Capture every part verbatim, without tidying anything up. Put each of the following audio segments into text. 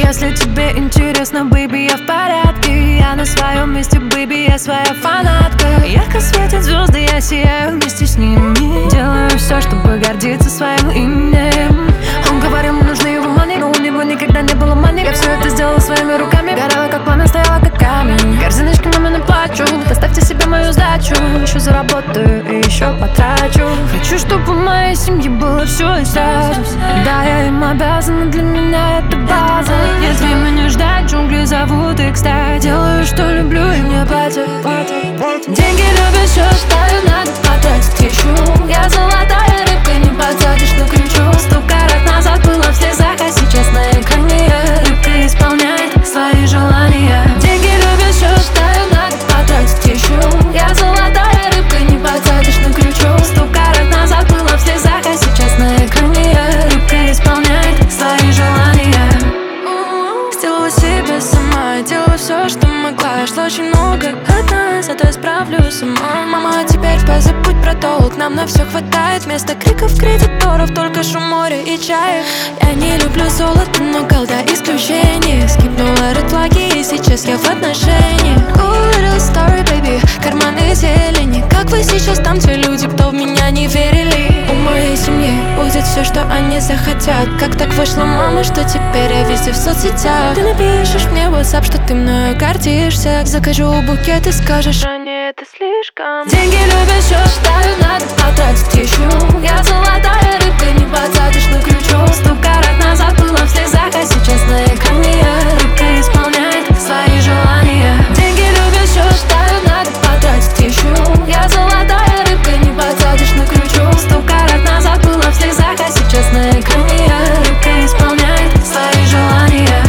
Если тебе интересно, бэйби, я в порядке. Я на своем месте, бэйби, я своя фанатка. Ярко светят звезды, я сияю вместе с ними. Делаю все, чтобы гордиться своим именем. Он говорил, мне нужны его мани, но у него никогда не было мани. Я все это сделала своими руками. Горела как пламя, стояла как камень. Корзиночки мамину плачу. Доставьте себе мою сдачу. Еще заработаю и еще потрачу. Хочу, чтобы в моей семье было все и сразу. Да, я им обязана, для меня это база. Нет времени ждать, джунгли зовут и, кстати, делаю, что люблю, и мне платят. Деньги любят, все считаю, надо потратить еще. Я золотая рыбка, не подсадишь на крючок. Сто карат назад была в слезах, а сейчас на экране я. Рыбка исполняет свои желания. Деньги любят, все считаю, надо потратить еще. Я золотая рыбка, не подсадишь на крючок. Сто карат назад была в слезах, а сейчас на экране я. Рыбка исполняет свои желания. Сделала себе сама, делала все, что могла. Шла очень много одна, зато я справлюсь сама. Мама, теперь позабудь про толк, нам на все хватает. Вместо криков, кредиторов, только шум моря и чая. Я не люблю золото, но голда исключение. Скипнула red флаги, и сейчас я в отношениях. Cool little story, baby, карманы зелени. Как вы сейчас там, те люди, кто в меня не верили? У моей семьи будет все, что они захотят. Как так вышло, мама, что теперь я везде в соцсетях? Ты напишешь мне в WhatsApp, что ты мною гордишься. Закажу букет и скажешь, а не, это слишком. Деньги любят, все считаю, надо потратить еще. Я золотая рыбка, не подсадишь на крючок. Сто карат назад была в слезах, а сейчас на экране я. Рыбка исполняет свои желания. Деньги любят, все считаю, надо потратить еще. Я золотая рыбка, не подсадишь на крючок. Сто карат назад была в слезах, а сейчас на экране я. Рыбка исполняет свои желания.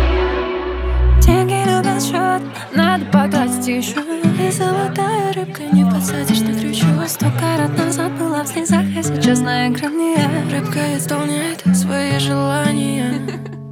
Деньги любят счет, надо потратить еще. И золотая рыбка, не подсадишь на крючок. Сто карат назад была в слезах, а сейчас на экране я. Рыбка исполняет свои желания.